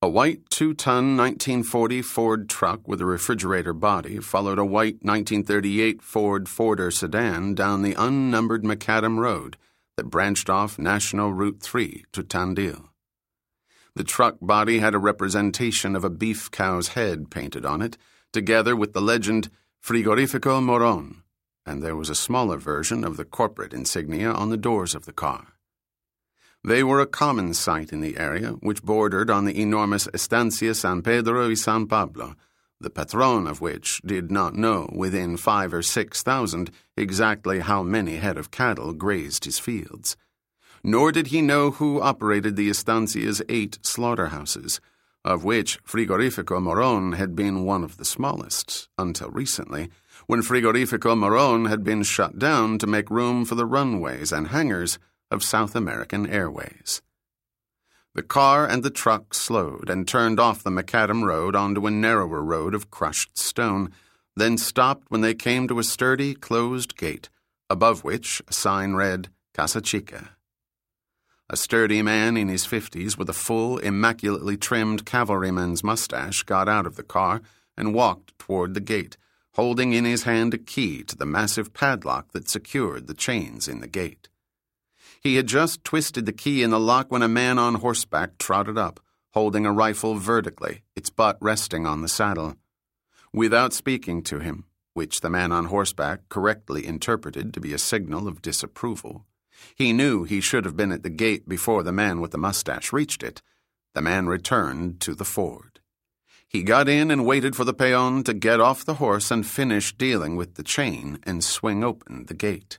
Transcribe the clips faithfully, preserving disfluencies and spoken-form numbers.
A white two-ton nineteen forty Ford truck with a refrigerator body followed a white nineteen thirty-eight Ford Forder sedan down the unnumbered Macadam Road that branched off National Route three to Tandil. The truck body had a representation of a beef cow's head painted on it, together with the legend Frigorifico Moron, and there was a smaller version of the corporate insignia on the doors of the car. They were a common sight in the area, which bordered on the enormous Estancia San Pedro y San Pablo, the patron of which did not know within five or six thousand exactly how many head of cattle grazed his fields. Nor did he know who operated the Estancia's eight slaughterhouses, of which Frigorifico Moron had been one of the smallest, until recently, when Frigorifico Moron had been shut down to make room for the runways and hangars of South American Airways. The car and the truck slowed and turned off the Macadam Road onto a narrower road of crushed stone, then stopped when they came to a sturdy, closed gate, above which a sign read, Casa Chica. A sturdy man in his fifties with a full, immaculately trimmed cavalryman's mustache got out of the car and walked toward the gate, holding in his hand a key to the massive padlock that secured the chains in the gate. He had just twisted the key in the lock when a man on horseback trotted up, holding a rifle vertically, its butt resting on the saddle. Without speaking to him, which the man on horseback correctly interpreted to be a signal of disapproval, he knew he should have been at the gate before the man with the mustache reached it. The man returned to the Ford. He got in and waited for the peon to get off the horse and finish dealing with the chain and swing open the gate.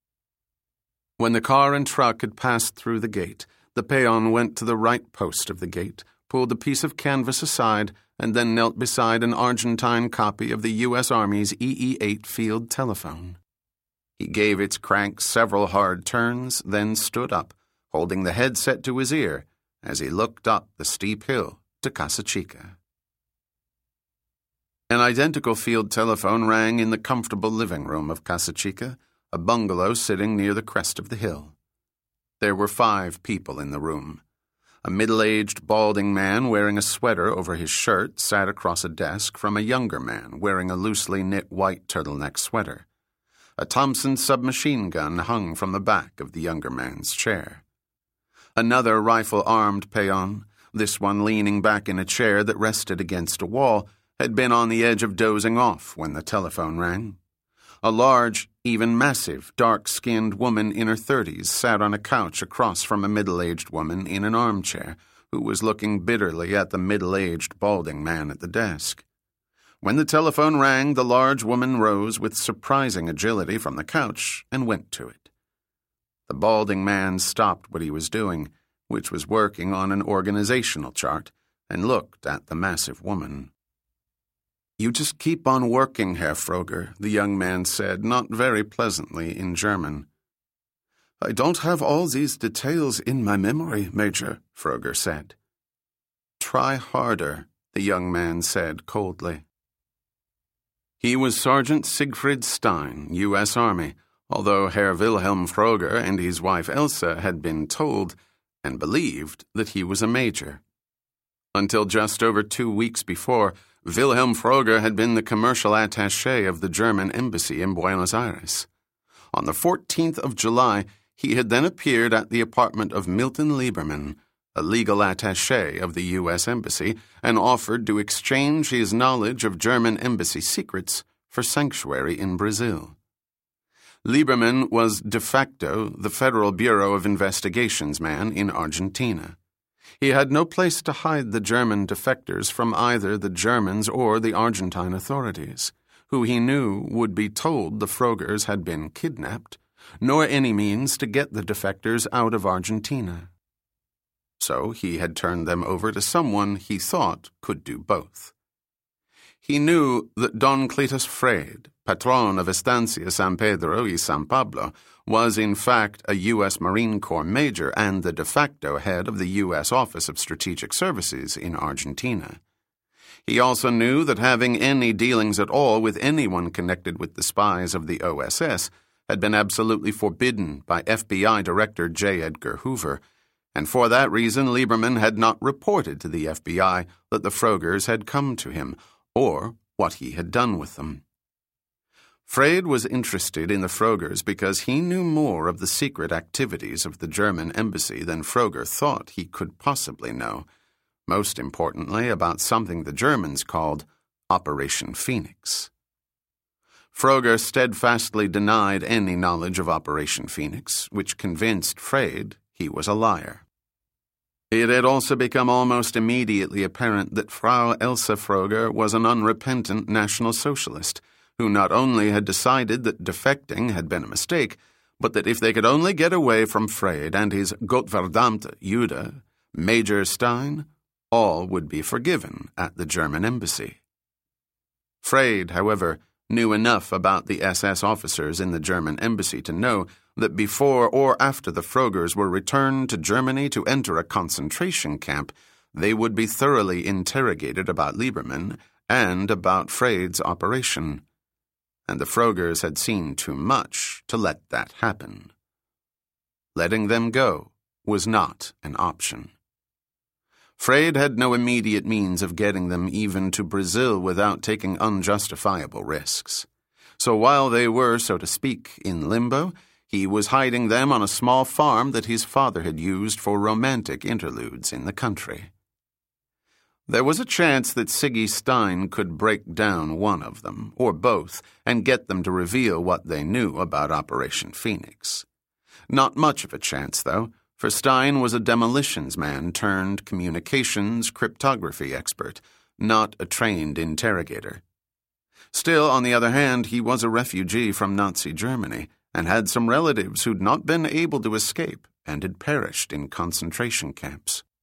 When the car and truck had passed through the gate, the peon went to the right post of the gate, pulled a piece of canvas aside, and then knelt beside an Argentine copy of the U S Army's E E eight field telephone. He gave its crank several hard turns, then stood up, holding the headset to his ear as he looked up the steep hill to Casa Chica. An identical field telephone rang in the comfortable living room of Casa Chica, a bungalow sitting near the crest of the hill. There were five people in the room. A middle-aged, balding man wearing a sweater over his shirt sat across a desk from a younger man wearing a loosely knit white turtleneck sweater. A Thompson submachine gun hung from the back of the younger man's chair. Another rifle-armed peon, this one leaning back in a chair that rested against a wall, had been on the edge of dozing off when the telephone rang. A large, even massive, dark-skinned woman in her thirties sat on a couch across from a middle-aged woman in an armchair, who was looking bitterly at the middle-aged, balding man at the desk. When the telephone rang, the large woman rose with surprising agility from the couch and went to it. The balding man stopped what he was doing, which was working on an organizational chart, and looked at the massive woman. "You just keep on working, Herr Froger," the young man said, not very pleasantly in German. "I don't have all these details in my memory, Major," Froger said. "Try harder," the young man said coldly. He was Sergeant Siegfried Stein, U S Army, although Herr Wilhelm Froger and his wife Elsa had been told and believed that he was a major. Until just over two weeks before, Wilhelm Froger had been the commercial attaché of the German embassy in Buenos Aires. On the fourteenth of July, he had then appeared at the apartment of Milton Lieberman, a legal attaché of the U S Embassy, and offered to exchange his knowledge of German embassy secrets for sanctuary in Brazil. Lieberman was de facto the Federal Bureau of Investigation's man in Argentina. He had no place to hide the German defectors from either the Germans or the Argentine authorities, who he knew would be told the Frogers had been kidnapped, nor any means to get the defectors out of Argentina. So he had turned them over to someone he thought could do both. He knew that Don Cletus Freyd, patron of Estancia San Pedro y San Pablo, was in fact a U S Marine Corps major and the de facto head of the U S Office of Strategic Services in Argentina. He also knew that having any dealings at all with anyone connected with the spies of the O S S had been absolutely forbidden by F B I Director J. Edgar Hoover, and for that reason Lieberman had not reported to the F B I that the Frogers had come to him, or what he had done with them. Freyd was interested in the Frogers because he knew more of the secret activities of the German embassy than Froger thought he could possibly know, most importantly about something the Germans called Operation Phoenix. Froger steadfastly denied any knowledge of Operation Phoenix, which convinced Freyd he was a liar. It had also become almost immediately apparent that Frau Elsa Froger was an unrepentant National Socialist, who not only had decided that defecting had been a mistake, but that if they could only get away from Freyd and his Gottverdammte Jude, Major Stein, all would be forgiven at the German embassy. Freyd, however, knew enough about the S S officers in the German embassy to know that before or after the Frogers were returned to Germany to enter a concentration camp, they would be thoroughly interrogated about Lieberman and about Freyd's operation. And the Frogers had seen too much to let that happen. Letting them go was not an option. Freyd had no immediate means of getting them even to Brazil without taking unjustifiable risks. So while they were, so to speak, in limbo, he was hiding them on a small farm that his father had used for romantic interludes in the country. There was a chance that Siggy Stein could break down one of them, or both, and get them to reveal what they knew about Operation Phoenix. Not much of a chance, though, for Stein was a demolitions man turned communications cryptography expert, not a trained interrogator. Still, on the other hand, he was a refugee from Nazi Germany and had some relatives who'd not been able to escape and had perished in concentration camps.